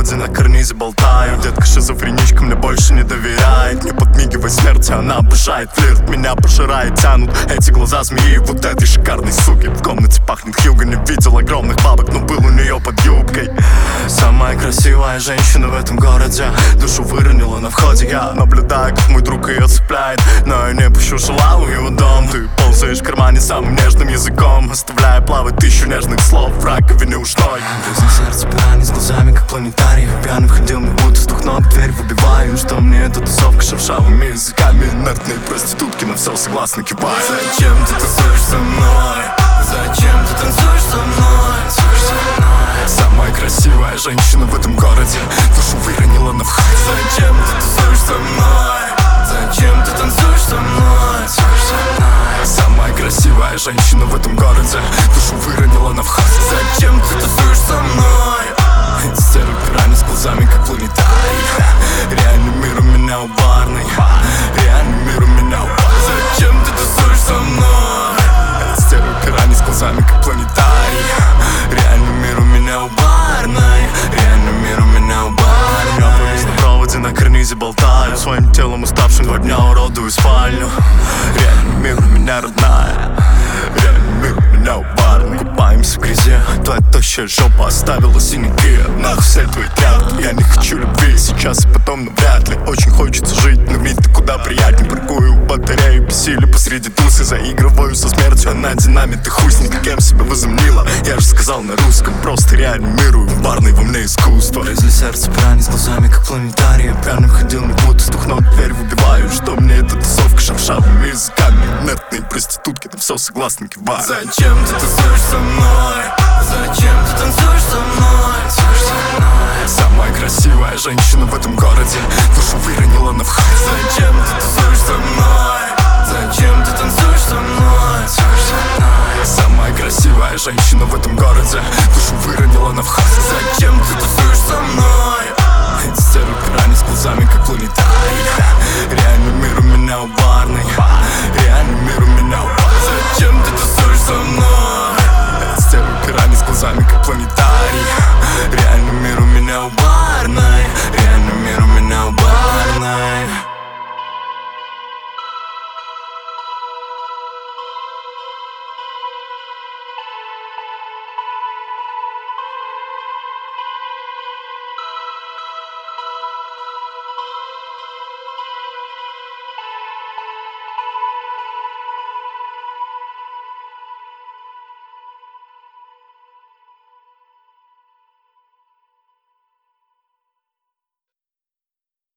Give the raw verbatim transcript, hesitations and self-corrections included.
проводе на карнизе болтаю. Детка шизофреничка мне больше не доверяет. Не подмигивай смерти, она обожает флирт. Меня пожирает, тянут эти глаза змеи вот этой шикарной суки. В комнате пахнет Хьюго, не видел огромных бабок, но был у нее под юбкой. Самая красивая женщина в этом городе, душу выронила на входе. Я наблюдаю, как мой друг ее цепляет, но я не пущу шалаву в его дом. Ты ползаешь в кармане самым нежным языком, оставляя плавать тысячу нежных слов в раковине ушной. Грязное сердце пьяный, с глазами как планетарий. Пьяный входил, мне будто стукнул в дверь, выбиваю. Что мне эта тусовка шершавыми языками? Инертные проститутки на все согласны кивают. Зачем ты танцуешь со мной? Зачем ты танцуешь со мной? Танцуешь со мной? Самая красивая женщина в этом городе, душу выронила на входе. Зачем ты танцуешь со мной? Зачем ты танцуешь со мной? Танцуешь со мной? Самая красивая женщина в этом городе, душу выронила на входе. Зачем ты танцуешь со мной? Серый пиранья с глазами как планетарий. Реальный мир у меня у барной. Реальный мир у меня у барной. Зачем ты танцуешь со мной? Серый пиранья с глазами как планетарий. Реальный мир у меня у барной. Реальный мир у меня у барной. Я повис на проводе на карнизе болтаю. Своим телом уставшим два дня уродую спальню. Реальный мир у меня родная. Реальный мир у меня у барной. Купаемся в грязи, твоя тощая жопа оставила синяки. Нахуй все твои тряпки, я не хочу любви сейчас и потом навряд ли. Очень хочется жить, но ведь куда приятнее. Паркую батарею бессилия посреди тусы. Заигрываю со смертью, она динамит и хуй с ней. Кем себя возомнила, я же сказал на русском. Просто реальный мир и барный во мне искусство. Грязное сердце пьяный, с глазами как планетарий. Пьяным ходил, не будто стукнул в дверь, выбиваю. Что мне эта тусовка шершавыми языками? Инертные проститутки на все согласны кивают. Зачем ты танцуешь со мной? Зачем ты танцуешь со мной? Танцуешь со мной? Самая красивая женщина в этом городе, душу выронила на входе. Зачем ты танцуешь со мной? Зачем ты танцуешь со мной? Танцуешь со мной? Самая красивая женщина в этом городе, душу выронила на входе. Зачем ты танцуешь со мной? Серый пиранья с глазами как планетарий. Реальный мир у меня у барной. Реальный мир у меня у барной. Зачем ты танцуешь со мной?